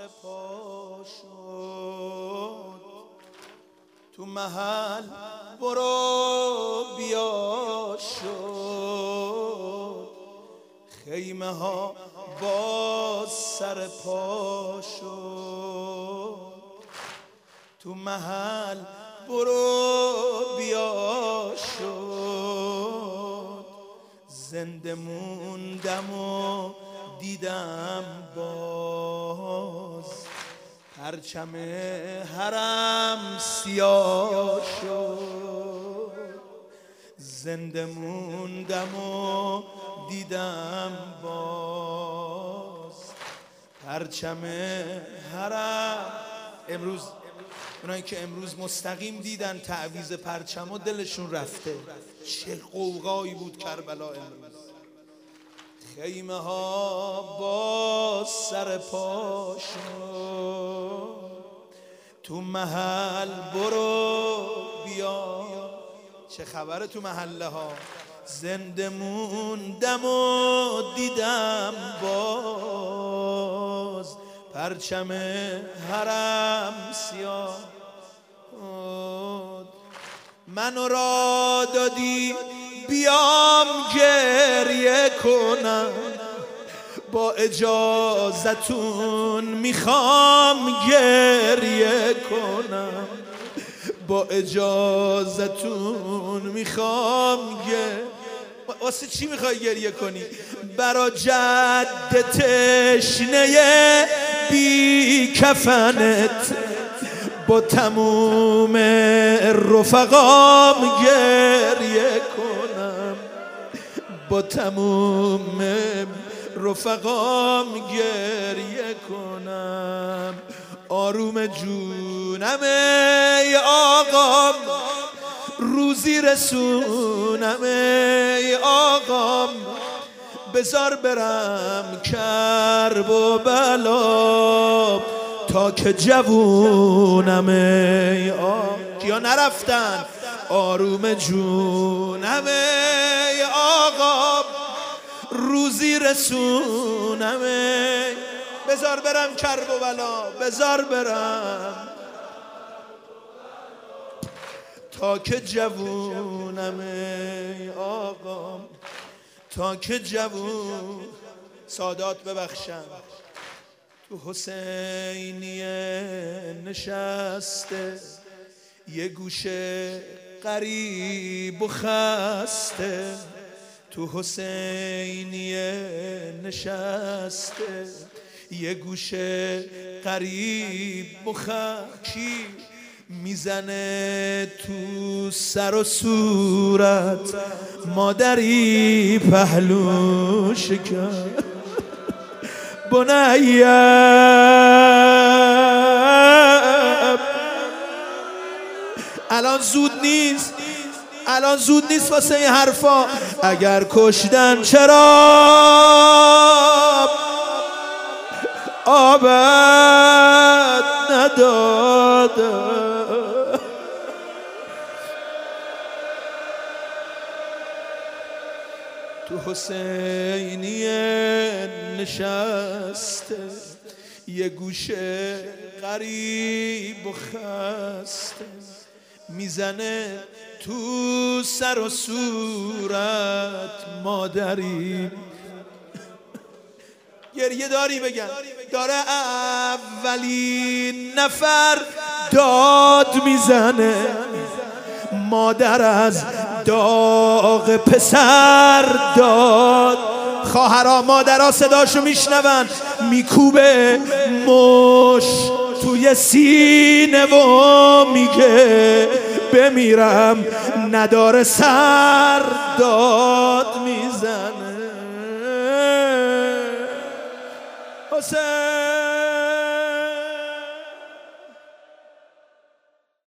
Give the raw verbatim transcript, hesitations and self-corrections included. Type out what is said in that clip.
پا شد. تو محل برو بیا شد. خیمه ها باز سر پا شد. تو محل برو بیا شد. زنده موندم و دیدم باز پرچم حرم سیاه شد. زنده موندم و دیدم باز پرچم حرم. امروز اونایی که امروز مستقیم دیدن تعویض پرچم و دلشون رفته. چه غوغایی بود کربلا امروز. خیمه ها باز سر پا شد. تو محل برو بیا. چه خبره تو محله ها؟ زنده موندم و دیدم باز پرچم حرم سیاه. منو را دادی بیام گریه کنم. با اجازتون میخوام گریه کنم. با اجازتون میخوام گریه. واسه چی میخوای گریه کنی؟ برا جد تشنه بی کفنت با تموم رفقام گریه کنم. با تموم رفقام گریه کنم. آروم جونم ای آقام روزی رسونم ای آقام. بذار برم کرب و بلا تا که جوونم ای آقام. کیا نرفتن؟ آروم جونم ای آقام روزی رسونم ای. بذار برم کرب و بلا. بذار برم تا که جوونم ای آقام. تا که جوون. سادات ببخشم تو حسینیه نشسته یه گوشه غریب و خسته. تو حسینیه نشسته یه گوشه غریب و خسته. میزنه تو سر و صورت مادری پهلو شکن. بنیم الان زود نیست. الان زود نیست واسه این حرفا. اگر کشتن چرا آبت نداده. تو حسینیه نشسته یه گوشه غریب و خسته. میزنه تو سر و صورت مادری. گریه داری بگن. داره اولین نفر داد میزنه. مادر از داغ پسر داد. خواهرها مادرها صداشو میشنون. میکوبه مش توی سینه و میگه بمیرم نداره سر. داد میزنه حسین.